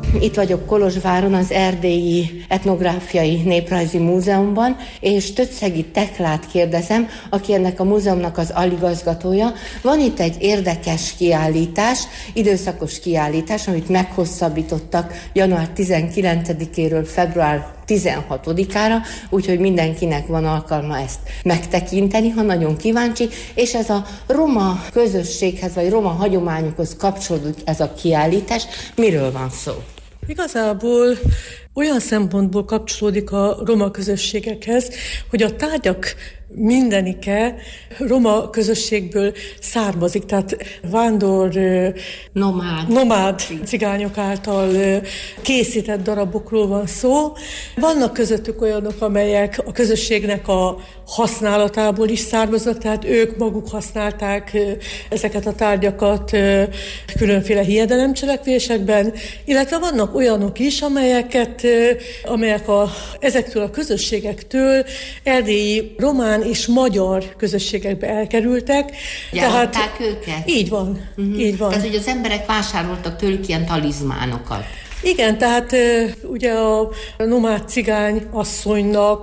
itt vagyok Kolozsváron, az Erdélyi Etnográfiai Néprajzi Múzeumban, és Tötszegi Teklát kérdezem, aki ennek a múzeumnak az aligazgatója. Van itt egy érdekes kiállítás, időszakos kiállítás, amit meghosszabbítottak január 19-éről február 16-ára, úgyhogy mindenkinek van alkalma ezt megtekinteni, ha nagyon kíváncsi, és ez a roma közösséghez, vagy roma hagyományokhoz kapcsolódik ez a kiállítás. Miről van szó? Igazából olyan szempontból kapcsolódik a roma közösségekhez, hogy a tárgyak mindenike roma közösségből származik, tehát vándor, nomád cigányok által készített darabokról van szó. Vannak közöttük olyanok, amelyek a közösségnek a használatából is származnak, tehát ők maguk használták ezeket a tárgyakat különféle hiedelemcselekvésekben, illetve vannak olyanok is, amelyek ezektől a közösségektől erdélyi román és magyar közösségekbe elkerültek. Gyártották őket? Így van. Így van. Tehát, hogy az emberek vásároltak tőlük ilyen talizmánokat. Igen, tehát ugye a nomád cigány asszonynak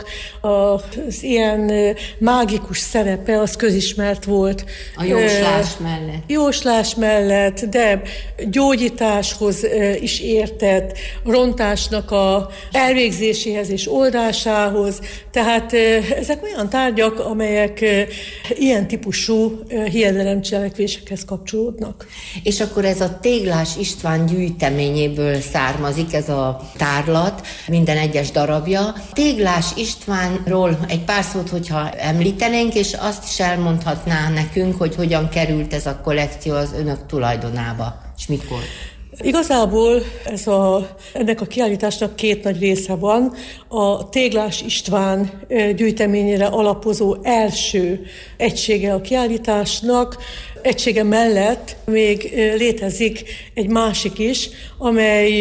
az ilyen mágikus szerepe az közismert volt. A jóslás mellett. Jóslás mellett, de gyógyításhoz is értett, rontásnak a elvégzéséhez és oldásához. Tehát ezek olyan tárgyak, amelyek ilyen típusú hiedelemcselekvésekhez kapcsolódnak. És akkor ez a Téglás István gyűjteményéből származik ez a tárlat, minden egyes darabja. Téglás Istvánról egy pár szót, hogyha említenénk, és azt is elmondhatná nekünk, hogy hogyan került ez a kollekció az önök tulajdonába, és mikor. Igazából ennek a kiállításnak két nagy része van. A Téglás István gyűjteményére alapozó első egysége a kiállításnak, egysége mellett még létezik egy másik is, amely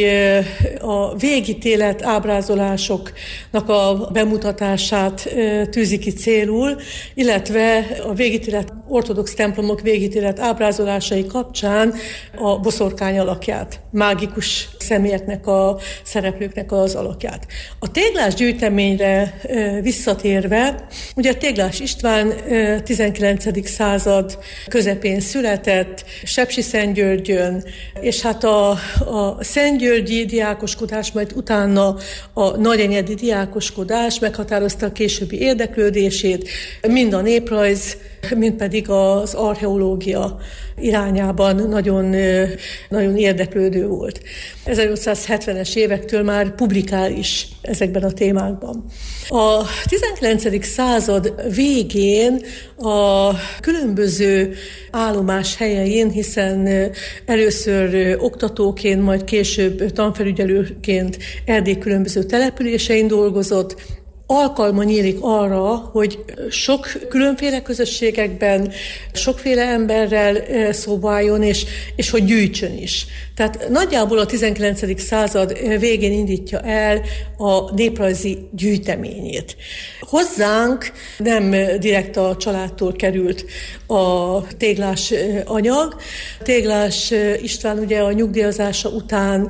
a végítélet ábrázolásoknak a bemutatását tűzi ki célul, illetve a végítélet, ortodox templomok végítélet ábrázolásai kapcsán a boszorkány alakját, mágikus személyeknek, a szereplőknek az alakját. A Téglás gyűjteményre visszatérve, ugye Téglás István 19. század közepén született, Sepsiszentgyörgyön, és hát a szentgyörgyi diákoskodás, majd utána a nagyenyedi diákoskodás meghatározta a későbbi érdeklődését, mind a néprajz, mind pedig az archeológia irányában nagyon, nagyon érdeklődő volt. 1870-es évektől már publikál is ezekben a témákban. A 19. század végén a különböző állomás helyein, hiszen először oktatóként, majd később tanfelügyelőként Erdély különböző településein dolgozott, alkalma nyílik arra, hogy sok különféle közösségekben, sokféle emberrel szóba álljon, és hogy gyűjtsön is. Tehát nagyjából a 19. század végén indítja el a néprajzi gyűjteményét. Hozzánk nem direkt a családtól került a téglás anyag. Téglás István ugye a nyugdíjazása után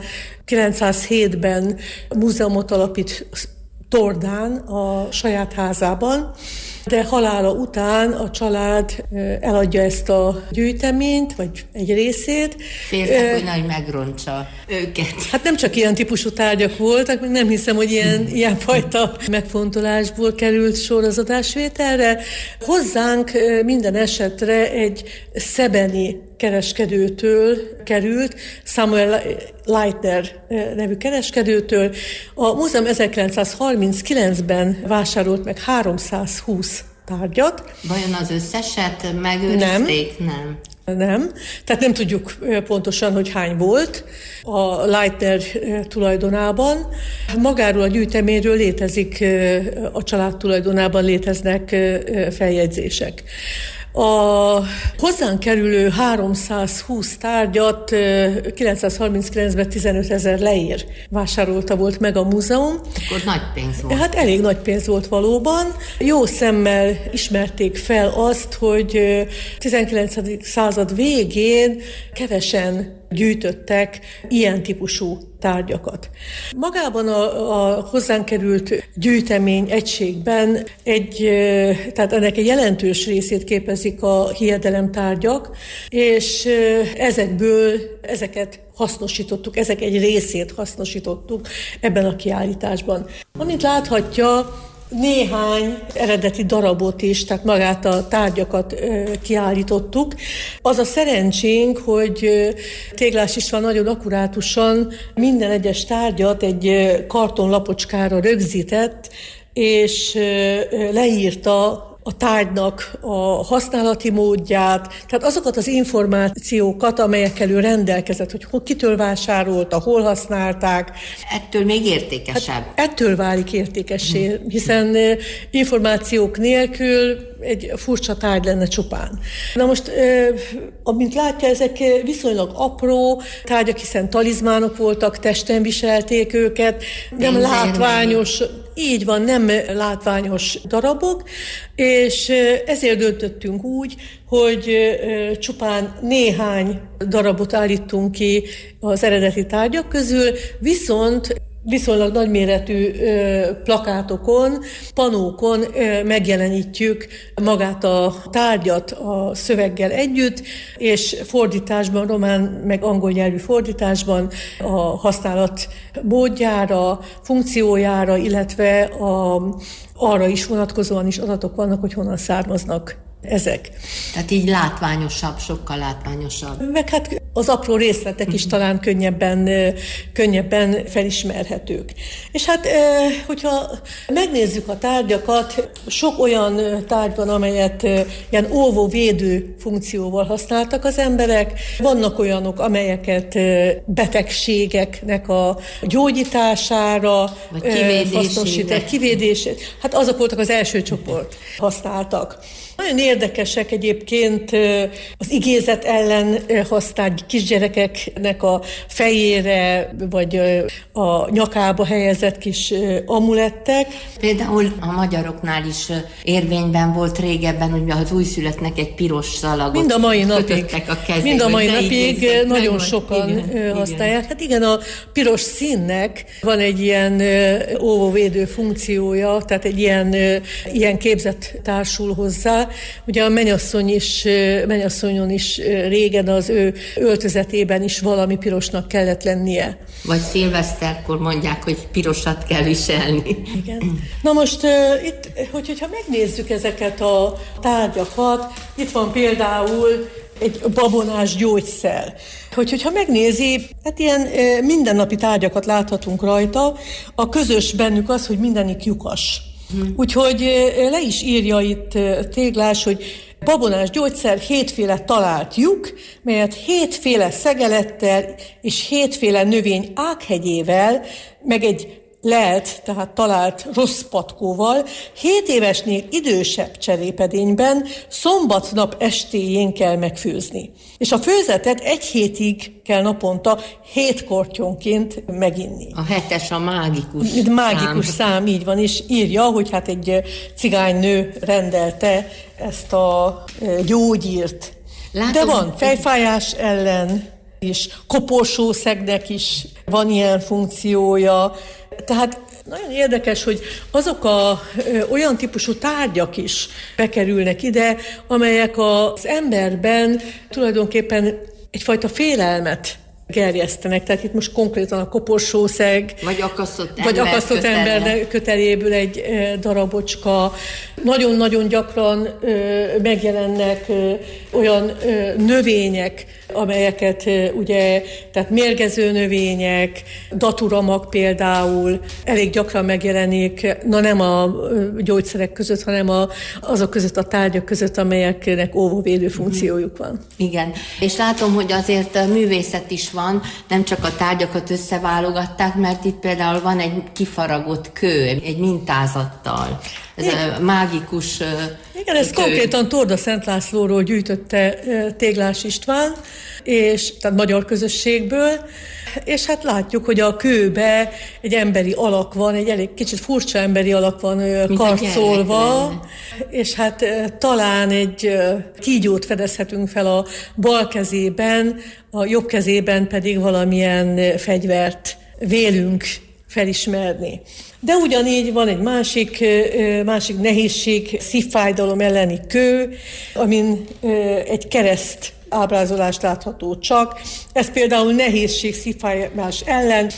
907-ben múzeumot alapít Tordán, a saját házában, de halála után a család eladja ezt a gyűjteményt, vagy egy részét. Féltek, hogy nagy megrontsa őket. Hát nem csak ilyen típusú tárgyak voltak, nem hiszem, hogy ilyenfajta megfontolásból került sor az adásvételre. Hozzánk minden esetre egy szebeni kereskedőtől került, Samuel Leitner nevű kereskedőtől. A múzeum 1939-ben vásárolt meg 320 tárgyat. Vajon az összeset megőrizték? Nem. Tehát nem tudjuk pontosan, hogy hány volt a Leitner tulajdonában. Magáról a gyűjteményről létezik, a család tulajdonában léteznek feljegyzések. A hozzánk kerülő 320 tárgyat 939-ben 15 000 leér vásárolta volt meg a múzeum. Akkor nagy pénz volt. Hát elég nagy pénz volt valóban. Jó szemmel ismerték fel azt, hogy 19. század végén kevesen gyűjtöttek ilyen típusú tárgyakat. Magában a hozzánk került gyűjtemény egységben tehát ennek egy jelentős részét képezik a hiedelemtárgyak, és ezeket hasznosítottuk, ezek egy részét hasznosítottuk ebben a kiállításban. Amint láthatja, néhány eredeti darabot is, tehát magát a tárgyakat kiállítottuk. Az a szerencsénk, hogy Téglás István nagyon akkurátusan minden egyes tárgyat egy kartonlapocskára rögzített, és leírta a tárgynak a használati módját, tehát azokat az információkat, amelyekkel ő rendelkezett, hogy kitől vásárolta, hol használták. Ettől még értékesebb. Hát ettől válik értékessé, hiszen információk nélkül egy furcsa tárgy lenne csupán. Na most, amint látja, ezek viszonylag apró tárgyak, hiszen talizmánok voltak, testen viselték őket, nem látványos, így van, nem látványos darabok, és ezért döntöttünk úgy, hogy csupán néhány darabot állítunk ki az eredeti tárgyak közül, viszont viszonylag nagyméretű plakátokon, panókon megjelenítjük magát a tárgyat a szöveggel együtt, és fordításban, román meg angol nyelvű fordításban a használat módjára, funkciójára, illetve arra is vonatkozóan is adatok vannak, hogy honnan származnak ezek. Tehát így látványosabb, sokkal látványosabb. Meg hát az apró részletek is talán könnyebben felismerhetők. És hát, hogyha megnézzük a tárgyakat, sok olyan tárgy van, amelyet ilyen óvó-védő funkcióval használtak az emberek. Vannak olyanok, amelyeket betegségeknek a gyógyítására hasznosítják, kivédését. Hát azok voltak az első csoport használtak. Nagyon érdekesek egyébként az igézet ellen használt kisgyerekeknek a fejére vagy a nyakába helyezett kis amulettek. Például a magyaroknál is érvényben volt régebben, hogy az újszülöttnek egy piros szalagot mind a mai napig, a kezébe. Mind a mai napig nagyon sokan használják. Hát igen, a piros színnek van egy ilyen óvóvédő funkciója, tehát egy ilyen képzet társul hozzá. Ugye a mennyasszonyon is régen az ő öltözetében is valami pirosnak kellett lennie. Vagy szilveszterkor mondják, hogy pirosat kell viselni. Igen. Na most itt, hogyha megnézzük ezeket a tárgyakat, itt van például egy babonás gyógyszer. Hogyha megnézi, hát ilyen mindennapi tárgyakat láthatunk rajta, a közös bennük az, hogy mindenik lyukas. Úgyhogy le is írja itt Téglás, hogy babonás gyógyszer 7 féle talált lyuk, melyet 7 féle szegelettel és 7 féle növény ághegyével, meg egy lelt, tehát talált rossz patkóval, 7 évesnél idősebb cserépedényben szombatnap estéjén kell megfőzni. És a főzetet 1 hétig kell naponta 7 kortyonként meginni. A 7-es a mágikus szám, így van, és írja, hogy hát egy cigánynő rendelte ezt a gyógyírt. De van fejfájás ellen is, koporsószegnek is van ilyen funkciója. Tehát nagyon érdekes, hogy azok olyan típusú tárgyak is bekerülnek ide, amelyek az emberben tulajdonképpen egyfajta félelmet gerjesztenek. Tehát itt most konkrétan a koporsószeg, vagy akasztott ember köteléből egy darabocska. Nagyon-nagyon gyakran megjelennek olyan növények, amelyeket ugye, tehát mérgező növények, daturamak például elég gyakran megjelenik, nem a gyógyszerek között, hanem azok között, a tárgyak között, amelyeknek óvóvédő funkciójuk van. Igen, és látom, hogy azért művészet is van, nem csak a tárgyakat összeválogatták, mert itt például van egy kifaragott kő, egy mintázattal. ez a mágikus Igen, ez konkrétan Torda Szent Lászlóról gyűjtötte Téglás István, és tehát magyar közösségből, és hát látjuk, hogy a kőbe egy emberi alak van, egy elég kicsit furcsa emberi alak van karcolva, és hát talán egy kígyót fedezhetünk fel a bal kezében, a jobb kezében pedig valamilyen fegyvert vélünk felismerni. De ugyanígy van egy másik nehézség, szívfájdalom elleni kő, amin egy kereszt ábrázolást látható csak. Ez például nehézség szívfájás ellen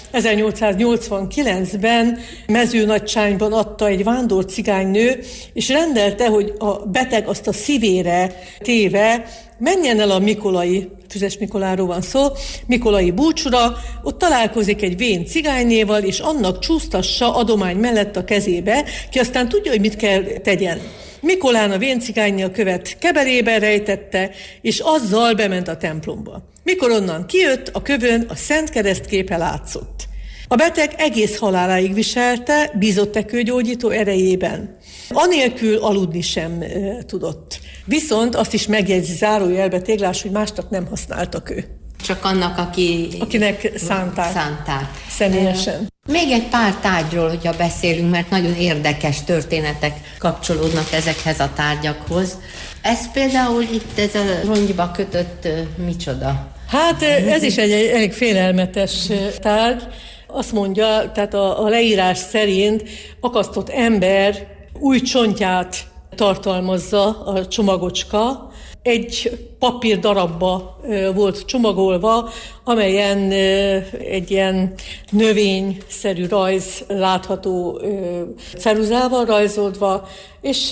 1889-ben Mezőnagysányban adta egy vándor cigánynő, és rendelte, hogy a beteg azt a szívére téve menjen el a Mikolai, Füzes Mikoláról van szó, Mikolai búcsúra, ott találkozik egy vén cigánynéval, és annak csúsztassa adomány mellett a kezébe, ki aztán tudja, hogy mit kell tegyen. Mikolán a véncigányné a követ keberébe rejtette, és azzal bement a templomba. Mikor onnan kijött, a kövön a Szent Keresztképe látszott. A beteg egész haláláig viselte, bízott kőgyógyító erejében. Anélkül aludni sem tudott. Viszont azt is megjegyzi zárójelbe Téglás, hogy másnak nem használtak ő. Csak annak, akinek szánták. Személyesen. Még egy pár tárgyról, hogyha beszélünk, mert nagyon érdekes történetek kapcsolódnak ezekhez a tárgyakhoz. Ez például itt ez a rongyba kötött micsoda? Hát ez is egy elég félelmetes tárgy. Azt mondja, tehát a leírás szerint akasztott ember új csontját tartalmazza a csomagocska. Egy papír darabba volt csomagolva, amelyen egy ilyen növényszerű rajz látható ceruzával rajzolva, és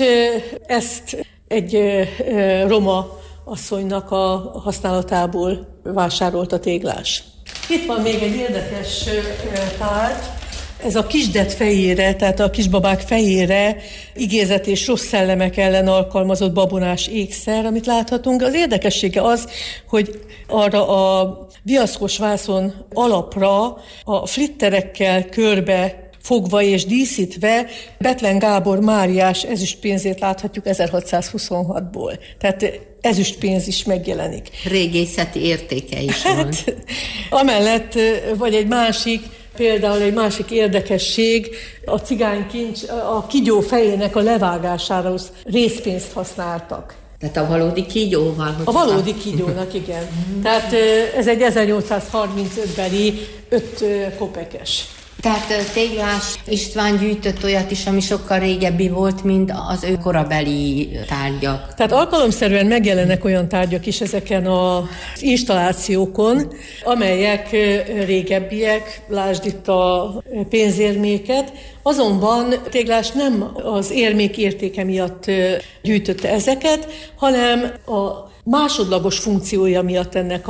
ezt egy roma asszonynak a használatából vásárolta Téglás. Itt van még egy érdekes tárgy. Ez a kisdet fejére, tehát a kisbabák fejére igézet és rossz szellemek ellen alkalmazott babonás ékszer, amit láthatunk. Az érdekessége az, hogy arra a viaszkos vászon alapra a flitterekkel körbe fogva és díszítve Bethlen Gábor Máriás ezüstpénzét láthatjuk 1626-ból. Tehát ezüstpénz is megjelenik. Régészeti értéke is van. Amellett, vagy például egy másik érdekesség, a cigánykincs a kígyó fejének a levágására részpénzt használtak. Tehát a valódi kígyóval? A valódi kígyónak, igen. Tehát ez egy 1835-beli 5 kopekes. Tehát Téglás István gyűjtött olyat is, ami sokkal régebbi volt, mint az ő korabeli tárgyak. Tehát alkalomszerűen megjelennek olyan tárgyak is ezeken az installációkon, amelyek régebbiek, lásd itt a pénzérméket, azonban Téglás nem az érmék értéke miatt gyűjtötte ezeket, hanem a másodlagos funkciója miatt ennek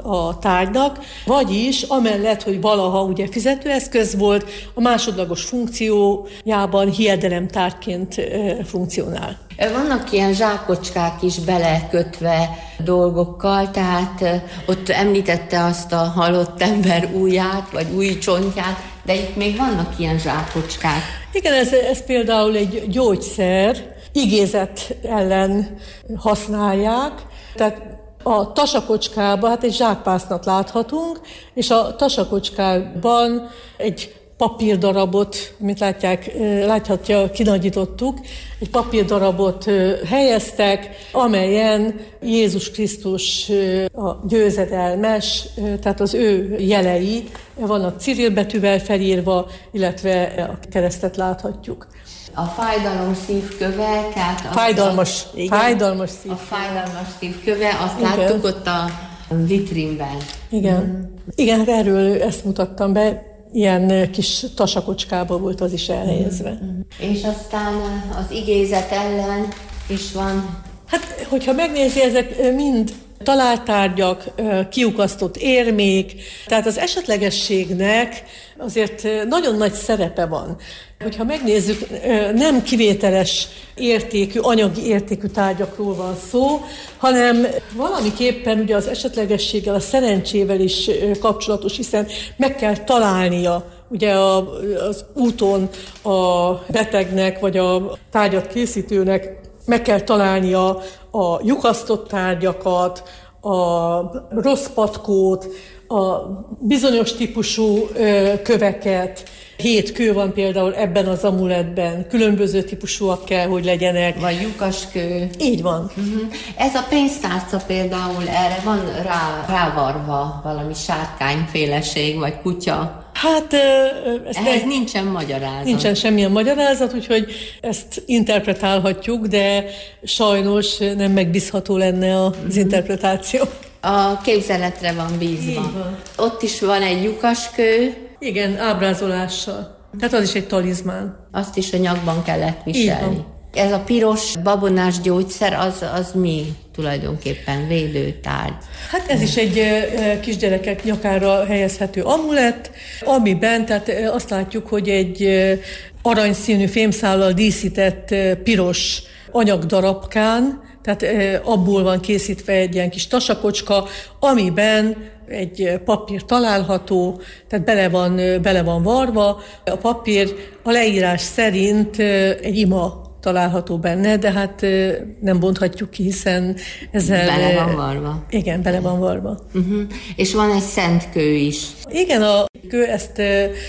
a tárgynak, vagyis amellett, hogy valaha ugye fizetőeszköz volt, a másodlagos funkciójában hiedelemtárgyként funkcionál. Vannak ilyen zsákocskák is belekötve dolgokkal, tehát ott említette azt a halott ember ujját, vagy új csontját, de itt még vannak ilyen zsákocskák. Igen, ez például egy gyógyszer, igézet ellen használják, tehát a tasakocskában hát egy zsákpásznat láthatunk, és a tasakocskában egy papírdarabot, mint láthatja, kinagyítottuk, egy papírdarabot helyeztek, amelyen Jézus Krisztus a győzedelmes, tehát az ő jelei vannak Cirill betűvel felírva, illetve a keresztet láthatjuk. A fájdalom szívköve, tehát... Fájdalmas szívköve. A fájdalmas szívköve, azt láttuk ott a vitrínben. Igen. Igen, hát erről ezt mutattam be, ilyen kis tasakocskába volt az is elhelyezve. És aztán az igézet ellen is van. Hát, hogyha megnézi, ezek mind találtárgyak, kiukasztott érmék, tehát az esetlegességnek azért nagyon nagy szerepe van. Hogyha megnézzük, nem kivételes értékű, anyagi értékű tárgyakról van szó, hanem valamiképpen ugye az esetlegességgel, a szerencsével is kapcsolatos, hiszen meg kell találnia ugye az úton a betegnek vagy a tárgyat készítőnek meg kell találnia a lyukasztott tárgyakat, a rossz patkót, a bizonyos típusú köveket. 7 kő van például ebben az amulettben, különböző típusúak kell, hogy legyenek. Vagy lyukaskő. Így van. Ez a pénztárca például, erre van rávarva valami sárkányféleség, vagy kutya? Hát ehhez nincsen magyarázat. Nincsen semmilyen magyarázat, úgyhogy ezt interpretálhatjuk, de sajnos nem megbízható lenne az interpretáció. A képzeletre van bízva. Ott is van egy lyukaskő. Igen, ábrázolással. Tehát az is egy talizmán. Azt is a nyakban kellett viselni. Ez a piros babonás gyógyszer, az mi tulajdonképpen védőtárgy? Hát ez is egy kisgyerekek nyakára helyezhető amulett, amiben tehát azt látjuk, hogy egy aranyszínű fémszállal díszített piros anyagdarabkán, tehát abból van készítve egy ilyen kis tasakocska, amiben egy papír található, tehát bele van varva. A papír a leírás szerint egy ima található benne, de hát nem bonthatjuk ki, hiszen ezzel... Bele van varva. Igen, bele van varva. És van egy szent kő is. Igen, a kő ezt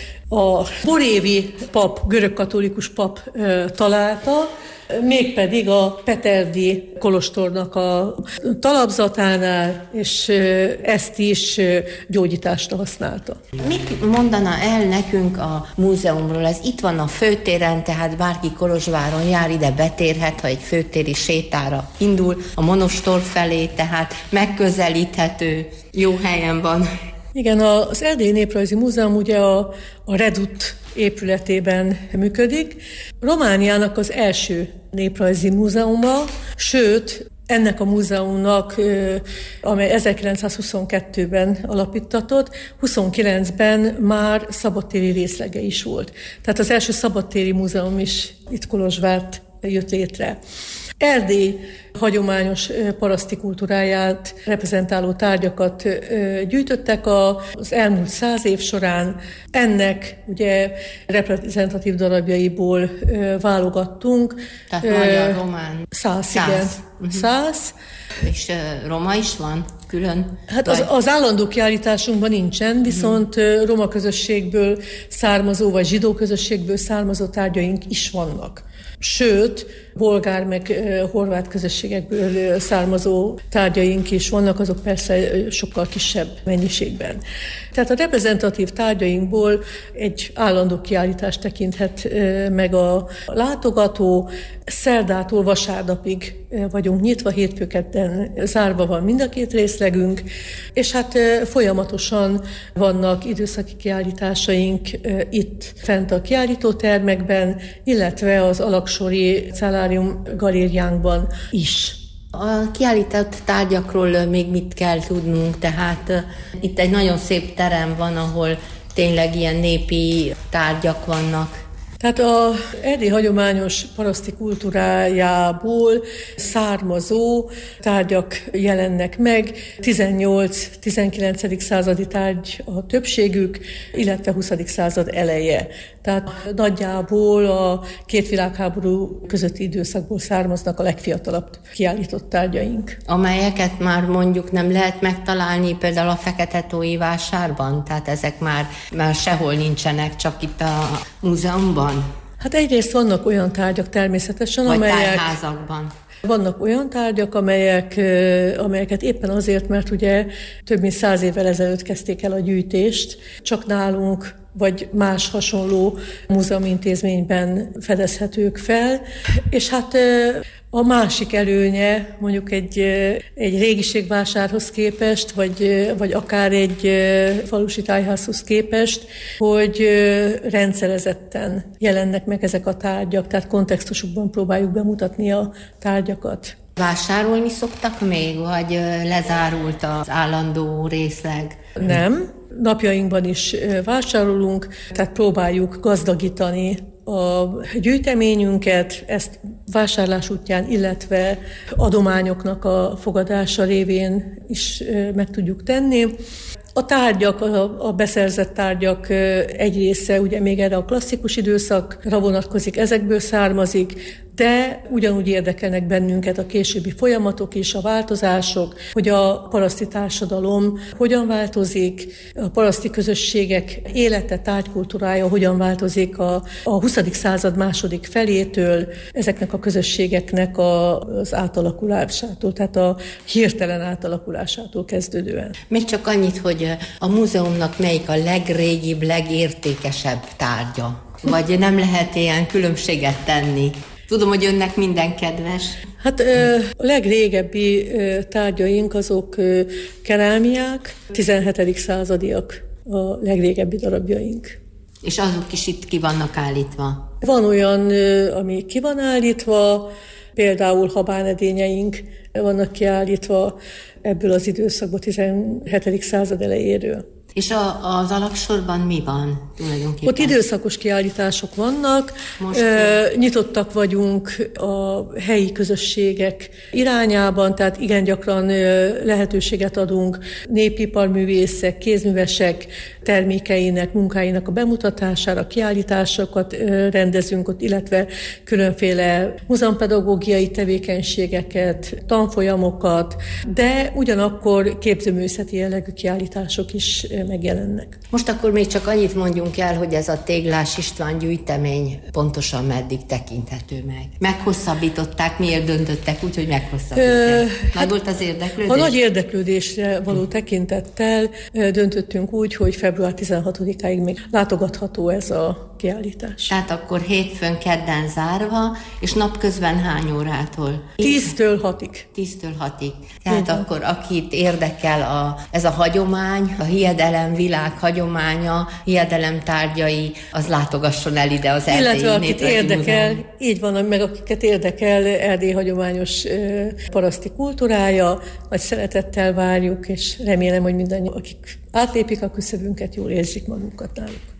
a borévi pap, görögkatolikus pap találta, mégpedig a Peterdi kolostornak a talapzatánál, és ezt is gyógyításra használta. Mit mondana el nekünk a múzeumról? Ez itt van a főtéren, tehát bárki Kolozsváron jár, ide betérhet, ha egy főtéri sétára indul a monostor felé, tehát megközelíthető, jó helyen van. Igen, az Erdélyi Néprajzi Múzeum ugye a Redut épületében működik. Romániának az első néprajzi múzeuma, sőt, ennek a múzeumnak, amely 1922-ben alapítatott, 29-ben már szabadtéri részlege is volt. Tehát az első szabadtéri múzeum is itt Kolozsvárt jött létre. Erdély hagyományos paraszti kultúráját reprezentáló tárgyakat gyűjtöttek az elmúlt 100 év során. Ennek ugye reprezentatív darabjaiból válogattunk. Tehát magyar, román. 100, igen. 100. És roma is van külön? Hát az állandó kiállításunkban nincsen, viszont roma közösségből származó, vagy zsidó közösségből származó tárgyaink is vannak. Sőt, bolgár meg horvát közösségekből származó tárgyaink is vannak, azok persze sokkal kisebb mennyiségben. Tehát a reprezentatív tárgyainkból egy állandó kiállítást tekinthet meg a látogató. Szerdától vasárnapig vagyunk nyitva, hétfőkedden zárva van mind a 2 részlegünk, és hát folyamatosan vannak időszaki kiállításaink itt fent a kiállítótermekben, illetve az Alaksori Cellárium galériánkban is. A kiállított tárgyakról még mit kell tudnunk? Tehát itt egy nagyon szép terem van, ahol tényleg ilyen népi tárgyak vannak. Tehát az erdélyi hagyományos paraszti kultúrájából származó tárgyak jelennek meg, 18-19. századi tárgy a többségük, illetve 20. század eleje. Tehát nagyjából a 2 világháború közötti időszakból származnak a legfiatalabb kiállított tárgyaink. Amelyeket már mondjuk nem lehet megtalálni például a Fekete-tói vásárban? Tehát ezek már sehol nincsenek, csak itt a múzeumban? Hát egyrészt vannak olyan tárgyak természetesen, vagy tárházakban. Vannak olyan tárgyak, amelyeket éppen azért, mert ugye több mint 100 évvel ezelőtt kezdték el a gyűjtést, csak nálunk vagy más hasonló múzeumintézményben fedezhetők fel. És hát a másik előnye mondjuk egy régiségvásárhoz képest, vagy akár egy falusi tájházhoz képest, hogy rendszerezetten jelennek meg ezek a tárgyak, tehát kontextusukban próbáljuk bemutatni a tárgyakat. Vásárolni szoktak még, vagy lezárult az állandó részleg? Nem. Napjainkban is vásárolunk, tehát próbáljuk gazdagítani a gyűjteményünket, ezt vásárlás útján, illetve adományoknak a fogadása révén is meg tudjuk tenni. A tárgyak, a beszerzett tárgyak egy része ugye még erre a klasszikus időszakra vonatkozik, ezekből származik, de ugyanúgy érdekelnek bennünket a későbbi folyamatok is, a változások, hogy a paraszti társadalom hogyan változik, a paraszti közösségek élete, tárgykultúrája hogyan változik a 20. század második felétől, ezeknek a közösségeknek az átalakulásától, tehát a hirtelen átalakulásától kezdődően. Még csak annyit, hogy a múzeumnak melyik a legrégibb, legértékesebb tárgya? Vagy nem lehet ilyen különbséget tenni? Tudom, hogy önnek minden kedves. Hát a legrégebbi tárgyaink azok kerámiák, 17. századiak a legrégebbi darabjaink. És azok is itt ki vannak állítva? Van olyan, ami ki van állítva, például habánedényeink vannak kiállítva ebből az időszakból, 17. század elejéről. És az alaksorban mi van tulajdonképpen? Ott időszakos kiállítások vannak, nyitottak vagyunk a helyi közösségek irányában, tehát igen gyakran lehetőséget adunk népiparművészek, kézművesek termékeinek, munkáinak a bemutatására, kiállításokat rendezünk ott, illetve különféle múzeumpedagógiai tevékenységeket, tanfolyamokat, de ugyanakkor képzőművészeti jellegű kiállítások is megjelennek. Most akkor még csak annyit mondjunk el, hogy ez a Téglás István gyűjtemény pontosan meddig tekinthető meg. Meghosszabbították, miért döntöttek úgy, hogy meghosszabbították? Nagy volt az érdeklődés? A nagy érdeklődésre való tekintettel döntöttünk úgy, hogy február 16-áig még látogatható ez a kiállítás. Tehát akkor hétfőn, kedden zárva, és napközben hány órától? 10-től 6-ig. 10-től 6-ig. Tehát igen. Akkor akit érdekel ez a hagyomány, a hiedelem világ hagyománya, hiedelem tárgyai, az látogasson el ide az Erdélyi Illetve akit érdekel, Múzeum. így van, meg akiket érdekel Erdély hagyományos paraszti kultúrája, nagy szeretettel várjuk, és remélem, hogy mindannyian, akik átlépik a küszöbünket, jól érzik magukat náluk.